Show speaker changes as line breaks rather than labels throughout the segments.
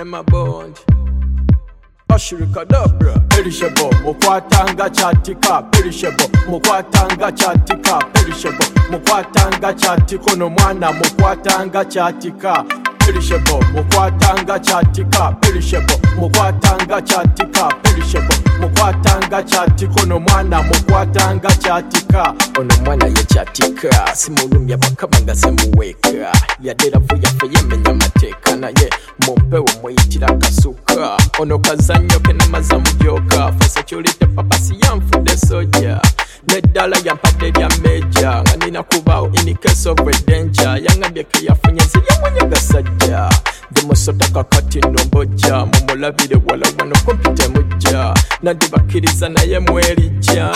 Emma Bond Ashirikadabra Perishable Mukwatanga chatika Perishable Mukwatanga chatika Perishable Mukwatanga chatiko no mwana Mukwatanga chatika Perishable Mukwatanga chatika Perishable Mukwatanga chatika Perishable Mukwatanga chatiko no mwana Mukwatanga chatika ono mwana ye chatika simulumya bakabanga semuweka yadera vuya feyemenya mateka naye mumpewo mwitira kasuka ono kazanyo kenamaza mubyoka for security purpose yamfude soja nedala yampadde lya meja nga nina kubaawo in case of a danger yangambye ke yafunye nze yamwenye gasajja ndimusota kakati nombojja mumulabire wala wano kompyuta mujja nandibakiriza naye mwerijja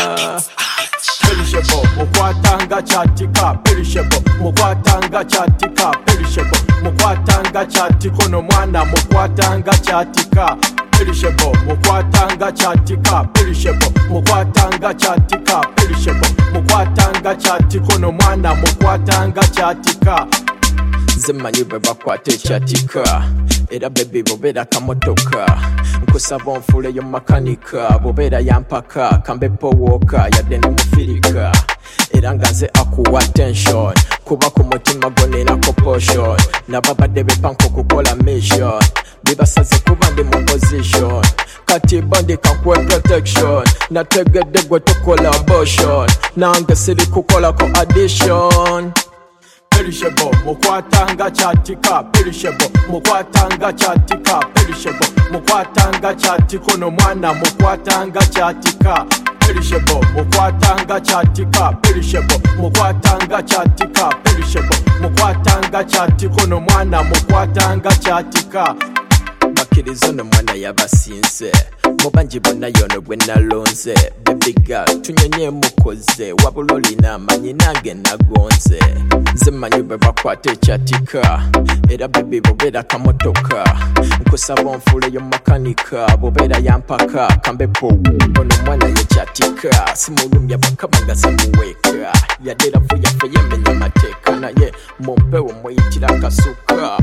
Perishable Mukwatanga chatika Perishable Mukwatanga chatika Perishable Mukwatanga chatiko no mwana Mukwatanga chatika Perishable Mukwatanga chatika Perishable Mukwatanga chatika Perishable Mukwatanga chatiko no mwana Mukwatanga chatika Zemanyi bwe bakwata ekyatika era baby bobeera kamotoka nkusaba onfuuleyo makanika bobeera yampaka kambepo wooka yadde nomufirika era nga nze akuwa tension kuba ku mutima gonenako potion nababadde bepanka okukola mission bibasaze kuba ndi mu position kati bandika nkwe protection nategedde gwe tukola abortion nange siri kukolako addition Perishable Mukwatanga chatika Perishable Mukwatanga chatika Perishable Mukwatanga chatiko no mwana Mukwatanga chatika Perishable Mukwatanga chatika Perishable Mukwatanga chatika Perishable Mukwatanga chatiko no mwana Mukwatanga chatika bakirizo no mwana yabasinze mubanji bonna yono gwe nalonze baby girl tunyonye mukoze wabula olina amanyi nange nagonze nze manyi bwe bakwata ekyatika era baby bobeera kamotoka nkusaba onfuuleyo makanika bobeera yampaka kambepo ono mwana yekyatika simulumya bakabanga semuweeka yadde rafu yaffe yemenya mateeka naye mumpewo muyitira kasuka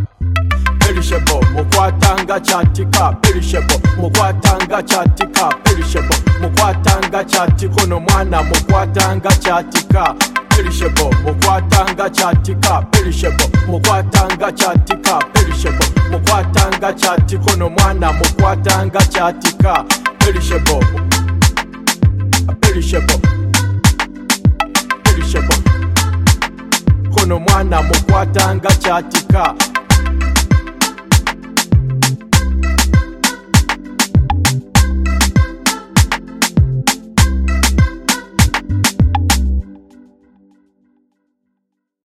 Perishable Mukwatanga chatika Perishable Mukwatanga chatika Perishable Mukwatanga chatiko no mwana Mukwatanga chatika Perishable Mukwatanga chatika Perishable Mukwatanga chatika Perishable Mukwatanga chatiko no mwana Mukwatanga chatika Perishable Perishable Perishable kono mwana Mukwatanga chatika